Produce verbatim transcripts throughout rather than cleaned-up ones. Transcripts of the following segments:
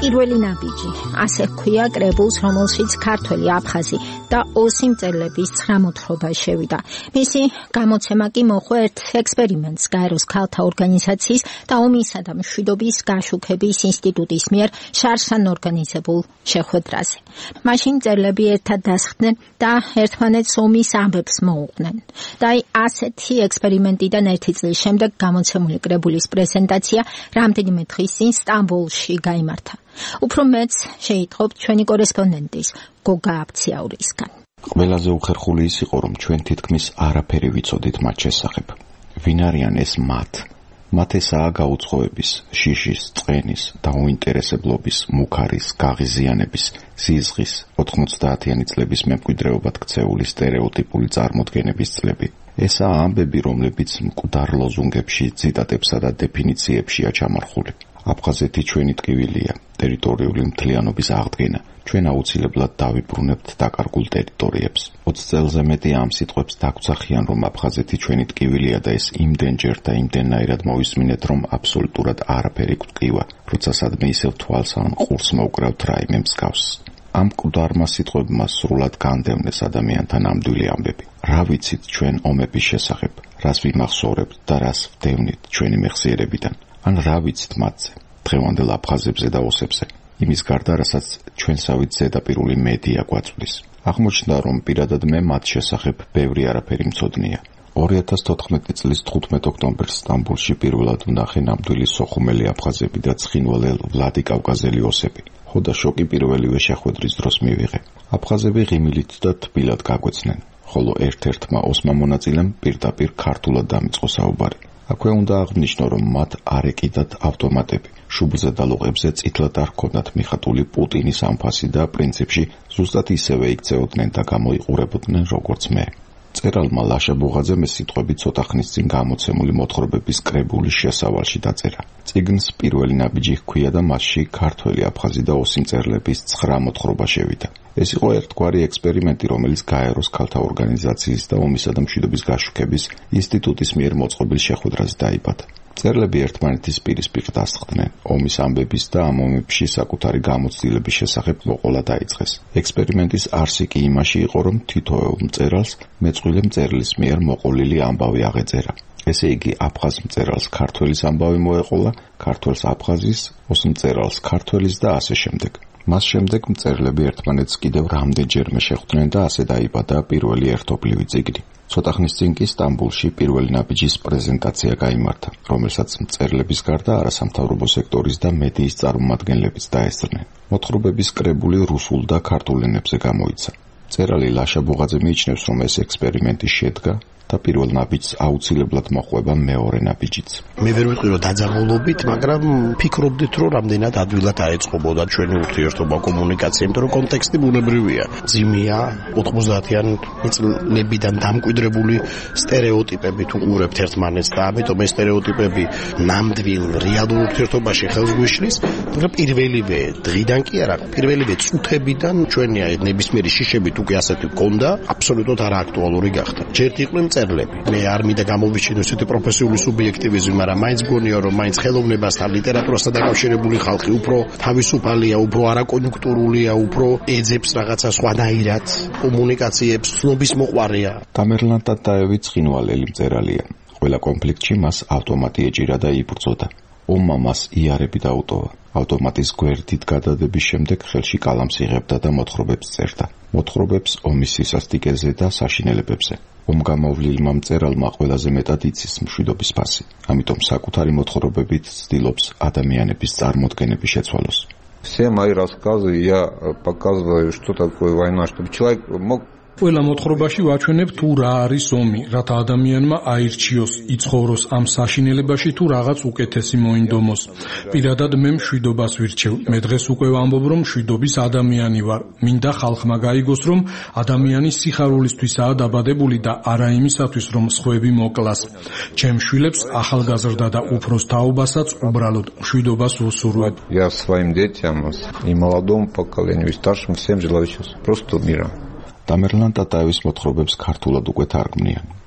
პირველი ნაბიჯი, ასე ჰქვია კრებულს, რომელშიც ქართველი, აფხაზი და ოსი მწერლების ცხრა მოთხრობა შევიდა. მისი გამოცემა კი მოჰყვა ერთ ექსპერიმენტს გაეროს ქალთა ორგანიზაციის და ომისა და მშვიდობის გაშუქების ინსტიტუტის მიერ შარშან ორგანიზებულ შეხვედრაზე. მაშინ მწერლები ერთად დასხდნენ და ერთმანეთს ომის ამბებს მოუყვნენ. და აი ასეთი ექსპერიმენტიდან ერთი წლის შემდეგ გამოცემული კრებულის პრეზენტაცია რამდენიმე დღის წინ სტამბოლში გაიმართა. უფრო მეც შეიტყობთ ჩვენი კორესპონდენტის გოგა აბციაურისგან. ყველაზე უხერხული ის იყო, რომ ჩვენ თითქმის არაფერი ვიცოდით მათ შესახებ. ვინ არიან ეს მათ? მათ ესაა გაუწყოების, შიშის, წყენის, დაუინტერესებლობის, მუქარის, გაღიზიანების, სიზღის, ოთხმოცდაათიანი წლების მემკვიდრეობად ქცეული სტერეოტიპული წარმოდგენების წლები. ესაა ამბები, რომლებიც მკვდარ ლოზუნგებში, ციტატებსა და დეფინიციებშია ჩამარხული. აფხაზეთი ჩვენი ტკივილია, ტერიტორიული მთლიანობის აღდგენა. ჩვენ აუცილებლად დავიბრუნებთ დაკარგულ ტერიტორიებს. ოცი წელზე მეტი ამ სიტყვებს დაგვძახიან, რომ აფხაზეთი ჩვენი ტკივილია და ეს იმდენჯერ და იმდენნაირად მოვისმინეთ, რომ აბსოლუტურად არაფერი გვტკივა, როცა სადმე ისევ თვალს ან ყურს მოვკრავთ რაიმე მსგავს. ამ მკვდარმა სიტყვებმა სრულად განდევნეს ადამიანთა ნამდვილი ამბები. რა ვიცით ჩვენ ომების შესახებ, რას ვიმახსოვრებთ და რას ვდევნით ჩვენი მეხსიერებიდან, ან რა ვიცით მათზე, დღევანდელ აფხაზებზე და ოსებზე, იმის გარდა, რასაც ჩვენსავით ზედაპირული მედია გვაწვდის. აღმოჩნდა, რომ პირადად მე მათ შესახებ ბევრი არაფერი მცოდნია. ორი ათას თოთხმეტი წლის თხუთმეტ ოქტომბერს სტამბოლში პირველად ვნახე ნამდვილი სოხუმელი აფხაზები და ცხინვალე ვლადი კავკაზელი ოსები. ხო და შოკი პირველივე შეხვედრის დროს მივიღე. აფხაზები ღიმილით და თბილად გაგვეცნენ, ხოლო ერთ-ერთმა ოსმა მონაწილემ პირდაპირ ქართულად დამიწყო საუბარი. აქვე უნდა აღნიშნო, რომ მათ არ ეკიდათ ავტომატები. შუბლზე და ლოყებზე წითლად არ ჰქონდათ მიხატული პუტინის ამფასი და პრინციპში ზუსტად ისევე იქცეოდნენ და გამოიყურებოდნენ როგორც მე. მწერალმა ლაშა ბუღაძემ ეს სიტყვები ცოტა ხნის წინ გამოცემული მოთხრობების კრებულის შესავალში დაწერა. წიგნს პირველი ნაბიჯი ჰქვია და მასში ქართველი, აფხაზი და ოსი მწერლების ცხრა მოთხრობა შევიდა. ეს იყო ერთგვარი ექსპერიმენტი, რომელიც გაეროს ქალთა ორგანიზაციის და ომისა და მშვიდობის გაშუქების ინსტიტუტის მიერ მოწყობილ შეხვედრაზე დაიბადა. მწერლები ერთმანეთის პირისპირ დასხდნენ. ომის ამბების და ამ ომებში საკუთარი გამოცდილების შესახებ მოყოლა დაიწყეს. ექსპერიმენტის არსი კი იმაში იყო, რომ თითოეულ მწერალს მეწყვილე მწერლის მიერ მოყოლილი ამბავი აღეწერა. ესე იგი, აფხაზ მწერალს ქართველის ამბავი მოეყოლა, ქართველს აფხაზის, ოს მწერალს ქართველის და ასე შემდეგ. მას შემდეგ მწერლები ერთმანეთს კიდევ რამდენჯერმე შეხვდნენ და ასე დაიბადა პირველი ერთობლივი წიგნი. ცოტა ხნის წინ კი სტამბოლში პირველი ნაბიჯის პრეზენტაცია გაიმართა, რომელსაც მწერლების გარდა არასამთავრობო სექტორის და მედიის წარმომადგენლებიც დაესწრნენ. მოთხრობების კრებული რუსულ და ქართულ ენებზე გამოიცა. მწერალი ლაშა ბუღაძე მიიჩნევს, რომ ეს ექსპერიმენტი შედგა და პირველ ნაბიჯს აუცილებლად მოყვება მეორე ნაბიჯიც. მე ვერ ვიტყვი რომ დაძაბულობით, მაგრამ ფიქრობდით, რომ რამდენად ადვილად აეწყობოდა ჩვენი ურთიერთობა, კომუნიკაცია, იმიტომ რომ კონტექსტი ბუნებრივია. ძიმია ოთხმოცდაათიან წლებიდან დამკვიდრებული სტერეოტიპებით უყურებთ ერთმანეთს და ამიტომ ეს სტერეოტიპები ნამდვილ რეალურ ურთიერთობაში ხელს გვიშლის, მაგრამ პირველივე დღიდან კი არა, პირველივე წუთებიდან ჩვენი ნებისმიერი შიშებით უკვე ასეთი გქონდა, აბსოლუტურად არააქტუალური გახდა. ჯერ იყვნენ მწერლები. მე არ მინდა გამოვიჩინო ესეთი პროფესიული სუბიექტივიზმი, მაგრამ მაინც გონია, რომ მაინც ხელოვნებასთან, ლიტერატურასთან დაკავშირებული ხალხი უფრო თავისუფალია, უფრო არაკონjunქტურულია, უფრო ეძებს რაღაცა სხვანაირად, კომუნიკაციებს, ცნობის მოყვარია. დამერლან ტატაევი ცხინვალელი მწერალია. ყველა კონფლიქტში მას ავტომატი ეჭირა და იბრძოდა. ომმა მას იარები დაუტოვა. ავტომატის გვერდით გადადების შემდეგ ხელში კალამს იღებდა და მოთხრობებს წერდა. მოთხრობებს ომის სისასტიკეზე და საშინელებებზე. ომგამოვლილმა მწერალმა ყველაზე მეტად იცის მშვიდობის ფასი. ამიტომ საკუთარი მოთხრობებით ცდილობს ადამიანების წარმოდგენების შეცვალოს. Все мои рассказы я показываю, что такое война, чтобы человек мог ყველა მოთხრობაში ვაჩვენებ თუ რა არის ომი, რათა ადამიანმა აირჩიოს, იცხოვროს ამ საშინელებაში თუ რაღაც უკეთესი მოინდომოს. პირადად მე მშვიდობას ვირჩევ. მე დღეს უკვე ვამბობ, რომ მშვიდობის ადამიანი ვარ. მინდა ხალხმა გაიგოს, რომ ადამიანი სიხარულისთვისაა დაბადებული და არა იმისათვის, რომ სხვები მოკლას. ჩემ შვილებს ახალგაზრდა და უფროს თაობასაც უბრალოდ მშვიდობას ვუსურვებ. Я своим детям и молодому поколению, и старшим всем желаю сейчас просто мира. დამერლან ტატაევის მოთხრობებს ქართულად უკვე თარგმნიან.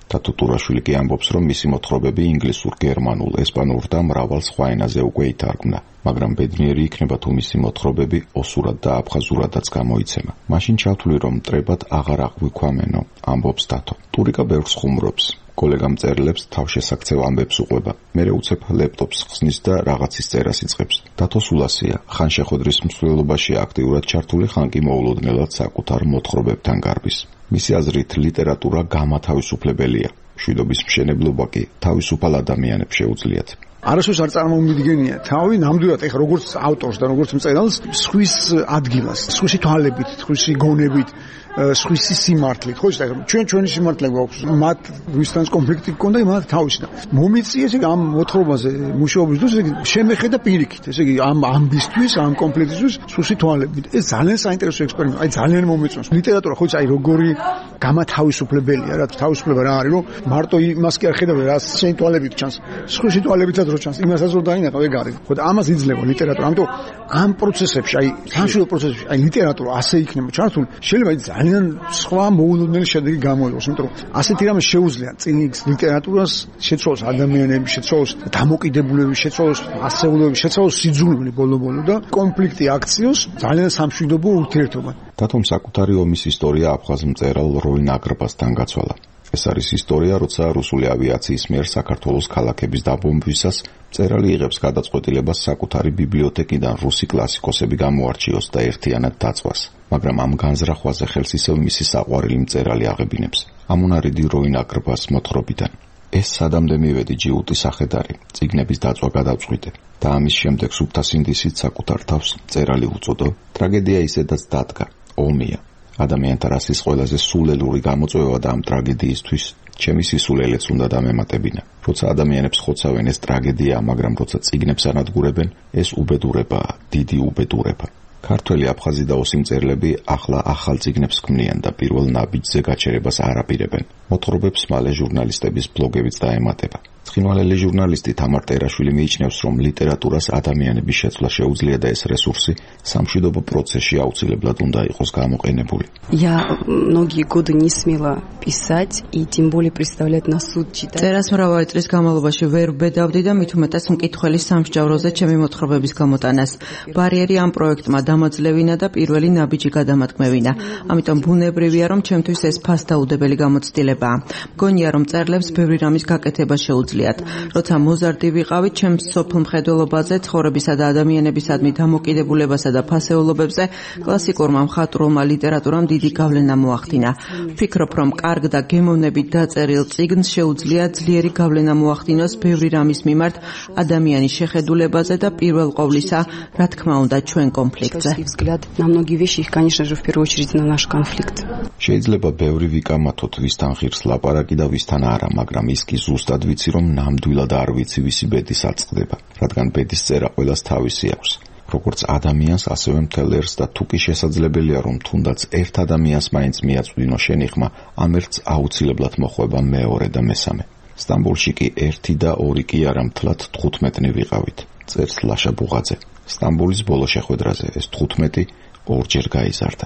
თათო ტურაშვილი კი ამბობს, რომ მისი მოთხრობები ინგლისურ, გერმანულ, ესპანურ და მრავალ სხვა ენაზე უკვე ითარგმნა, მაგრამ ბედნიერი იქნება თუ მისი მოთხრობები ოსურად და აფხაზურადაც გამოიცემა. მაშინ ჩავთვლი, რომ მტრებად აღარ აღვიქვამენო, ამბობს თათო. ტურიკა ბევრს ხუმრობს. კოლეგამ წერილებს თავშესაქცევ ამბებს უყვება. მერე უცებ ლეპტოპს ხსნის და რაღაცის წერას იწყებს. თათო სულასია, ხან შეხვედრის მსვლელობაში აქტიურად ჩართული, ხან კი მოულოდნელად საკუთარ მოთხრობებთან გარბის. მისი აზრით ლიტერატურა გამათავისუფლებელია. მშვიდობის მშენებლობა კი თავისუფალ ადამიანებს შეუძლიათ. არასოდეს არ წარმომიდგენია თავი ნამდვილად ეხლა როგორც ავტორს და როგორც მწერალს სხვის ადგილას, სხვისი თვალებით, სხვისი გონებით, სხვისი სიმართლით, ხო იცით, ჩვენ ჩვენი სიმართლე გვაქვს, მათ ვისთანაც კონფლიქტი გქონდა, მათ თავისი და მომიწია ესე იგი ამ მოთხრობაზე მუშაობის დროს, ესე იგი შემეხედა პირიქით, ესე იგი ამ ამბისთვის, ამ კონფლიქტისთვის სხვისი თვალებით. ეს ძალიან საინტერესო ექსპერიმენტია, აი ძალიან მომეწონს. ლიტერატურა ხო იცით, აი როგორი გამათავისუფლებელია, რა თავისუფლება რა არის, რომ მარტო იმას კი არ ხედავ, რა შენ თვალებით ჩანს, სხვისი თვალებითაც რო ჩანს, იმასაც რო დაინახავ, ეგ არის. ხო და ამას იძლევა ლიტერატურა. ამიტომ ამ პროცესებში, აი სამშობლო პროცესებში, აი ლიტერატურა ასე იქნება ჩართული, შეიძლება ძალიან სხვა მოულოდნელი შედეგი გამოიღოს, იმიტომ რომ ასეთი რამე შეუძლია წიგნის ლიტერატურას შეცვალოს ადამიანების, შეცვალოს დამოკიდებულების, შეცვალოს ასეულობების, შეცვალოს სიძულვილი ბოლო-ბოლო და კონფლიქტი აქციოს ძალიან სამშვიდობო ურთიერთობა. თათომ საკუთარი ომის ისტორია აფხაზ მწერალ როინ აგრბასთან გაცვალა. ეს არის ისტორია, როცა რუსული ავიაციის მიერ საქართველოს ქალაქების დაბომბვისას მწერალი იღებს გადაწყვეტილებას საკუთარი ბიბლიოთეკიდან რუსი კლასიკოსები გამოარჩიოს და ერთიანად დაწვას. მაგრამ ამ განზრახვაზე ხელს ისევ მისი საყვარელი მწერალი აღებინებს. ამონარიდი როინ აგრბას მოთხრობიდან. ეს სადამდე მივედი ჯიუტი სახედარი, წიგნების დაწვა გადავწყვიტე და ამის შემდეგ სუფთა სინდისით საკუთარ თავს მწერალი უწოდო. ტრაგედია ისედაც დადგა, ომია. ადამიანთა რასის ყველაზე სულელური გამოწვევა და ამ ტრაგედიისთვის ჩემი სისულელეც უნდა დამემატებინა. როცა ადამიანებს ხოცავენ ეს ტრაგედია, მაგრამ როცა წიგნებს ანადგურებენ, ეს უბედურებაა, დიდი უბედურება. ქართველი აფხაზი და ოსი მწერლები ახლა ახალ წიგნებს ქმნიან და პირველ ნაბიჯზე გაჩერებას არ აპირებენ. მოთხრობებს მალე ჟურნალისტების ბლოგებიც დაემატება. ცხინვალელი ჟურნალისტი თამარ ტერაშვილი მიიჩნევს, რომ ლიტერატურას ადამიანების შეცვლა შეუძლია და ეს რესურსი სამშვიდობო პროცესში აუცილებლად უნდა იყოს გამოყენებული. Я многие годы не смела писать и тем более представлять на суд читать. წერას მრავალი წლის განმავლობაში ვერ ვბედავდი და მით უმეტეს მკითხველის სამსჯავროზე ჩემი მოთხრობების გამოტანას. ბარიერი ამ პროექტმა დამაძლევინა და პირველი ნაბიჯი გადამატკმევინა. ამიტომ ბუნებრივია, რომ ჩემთვის ეს ფასდაუდებელი გამოცდილებაა. მგონია, რომ მწერლებს ბევრი რამის გაკეთება შეუძლიათ. როცა მოზარდი ვიყავით, ჩემს სოფლ მხედველობაზე, ცხოვრებისა და ადამიანებისადმი დამოკიდებულებასა და ფასეულობებზე კლასიკურმა მხატვრულმა ლიტერატურამ დიდი გავლენა მოახდინა. ვფიქრობ, რომ კარგ და გემოვნებით დაწერილ წიგნს შეუძლია ძლიერი გავლენა მოახდინოს ბევრი რამის მიმართ ადამიანის შეხედულებაზე და პირველ ყოვლისა, რა თქმა უნდა, ჩვენ კონფლიქტზე. Взгляд на многие вещи, их, конечно же, в первую очередь на наш конфликт. შეიძლება ბევრი ვიკამათოთ ვისთან ღირს ლაპარაკი და ვისთან არა, მაგრამ ის კი ზუსტად ვიცი, რომ ნამდვილად არ ვიცი ვისი ბედის აწყდება, რადგან ბედის წერა ყველას თავისი აქვს. როგორც ადამიანს, ასევე მთელ ერს და თუ კი შესაძლებელია, რომ თუნდაც ერთ ადამიანს მაინც მიაწვდინო შენი ხმა, ამ ერთს აუცილებლად მოხვება მეორე და მესამე. სტამბოლში კი ერთი და ორი კი არა, მთლად თხუთმეტნი ვიყავით. წერს ლაშა ბუღაძე. სტამბოლის ბოლო შეხვედრაზე ეს თხუთმეტი ორჯერ გაიზარდა.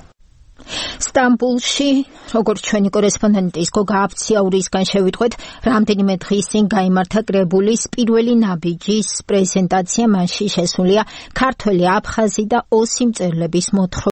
სტამბოლში, როგორც ჩვენი კორესპონდენტის გოგა აფციაურისგან შევიტყვეთ, რამდენიმე დღის წინ გაიმართა კრებულის პირველი ნაბიჯის პრეზენტაცია, მასში შესულია ქართველი, აფხაზი და ოსი მწერლების მოთხრობები.